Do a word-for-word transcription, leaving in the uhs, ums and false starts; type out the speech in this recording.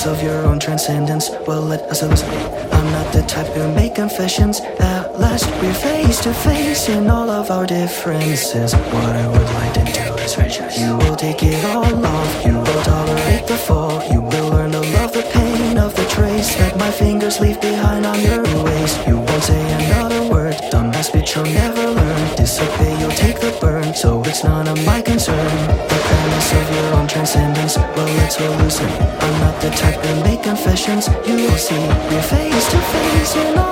of your own transcendence. Well, let us listen. I'm not the type to make confessions. At last we're face to face in all of our differences. What I would like to do is rejoice. You will take it all off. You will tolerate the fall. You will learn to love the pain of the trace that my fingers leave behind on your waist. You won't say another word. Dumbass bitch, you'll never learn. Disobey, you'll take the burn. So it's none of my concern. The premise of your own transcendence. Well, let's all listen. I'm not the type to make confessions. You will see, we're face to face in all